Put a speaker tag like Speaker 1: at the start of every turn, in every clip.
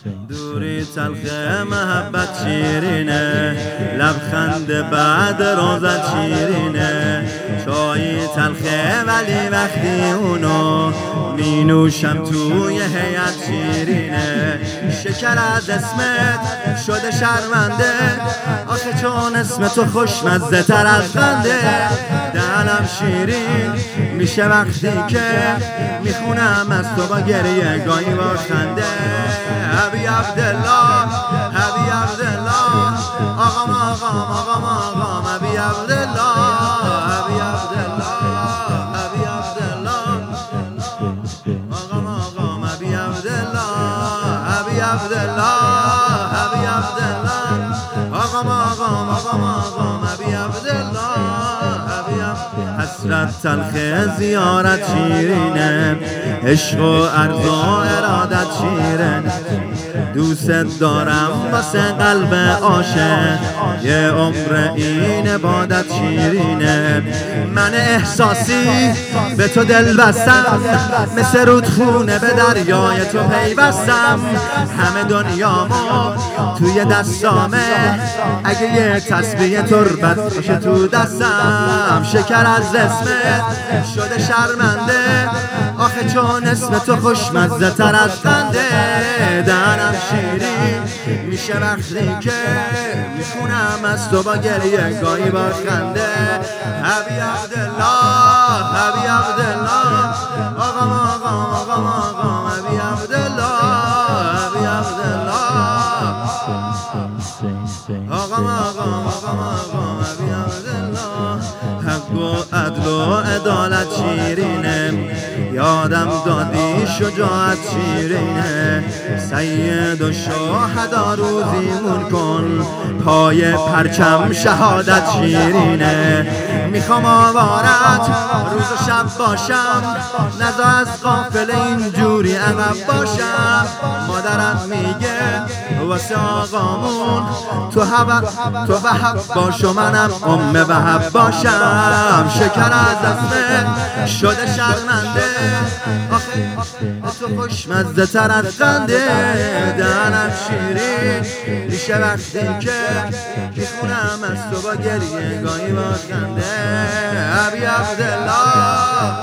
Speaker 1: دوری تلخ محبت شیرینه، لبخند بعد روزت شیرینه. چای تلخه ولی وقتی اونو می نوشم توی هیئت شیرینه. شکر از اسمت شده شرمنده، آخه چون اسم تو خوشمزه تر از خنده. دهنم شیرین میشه وقتی که میخونم از تو با گریه گاهی با خنده. حبی عبدالله حبی عبدالله، آقام آقام آقام آقام حبی عبدالله حبی عبدالله حبی عبدالله، آقام آقام حبی عبدالله حبی عبدالله حبی عبدالله، آقام آقام آقام آقام حبی عبدالله. حسرت تلخ زیارت شیرینه، عشق و عرض و ارادت شیرینه. دوست دارم واسه قلب عاشق، یه عمر این عبادت شیرینه. من احساسی به تو دل بستم، مثل رودخونه به دریای تو پیوستم. همه دنیامو توی دستامه، اگه یه تسبیح تربت باشه تو دستم. شکر از اسمت شده شرمنده، آخه چون اسم تو خوشمزه تر از خنده. دهنم شیرین میشه وقتی که میخونم از تو با گریه گاهی با خنده. حبی عبدالله حبی عبدالله، آقام آقام آقام آقام حبی عبدالله حبی عبدالله، آقام آقام آقام آقام حبی عبدالله. حق و عدل و عدالت شیرینه، یادم دادی شجاعت شیرینه. سید و شهدا روزیمون کن، پای پرچم شهادت شیرینه. میخوام آوارت روز و شب باشم، نزا از قافله اینجوری عقب باشم. مادرم میگه واسه آقامون تو وهب باش و منم وهب باشم. شکر از اسمت شده شرمنده، آخه تو خوشمزه تر از خنده. دهنم شیرین میشه وقتی که میخونم از تو با گریه گاهی با خنده. حبی عبدالله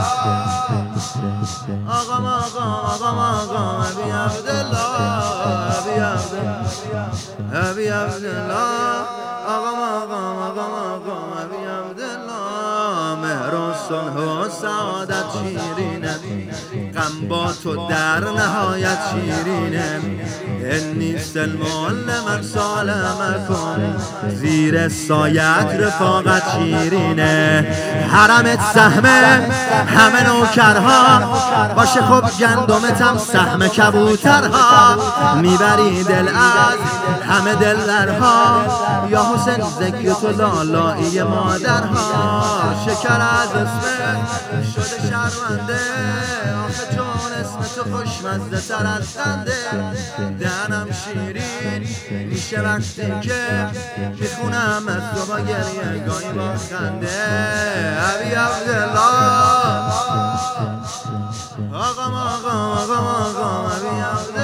Speaker 1: آقام آقام آقام آقام حبی عبدالله حبی عبدالله حبی عبدالله، آقام آقام آقام آقام حبی عبدالله. مهر و صلح و سعادت شیرینه، غم با تو در نهایت شیرینه. انی سلمان لمن سالم کن، زیر سایت رفاقت شیرینه. حرمت سهمه همه نوکرها، باشه خب گندمتم سهم کبوترها. میبری دل از همه دلبرها، یا حسین ذکر تو لالایی مادرها. شکر از اسمت شده شرمنده، آخه چون اسم تو خوشمزه تر از خنده. دهنم شیرین میشه وقتی که میخونم از تو با گریه گاهی با خنده. حبی عبدالله آقام آقام آقام آقام حبی عبدالله.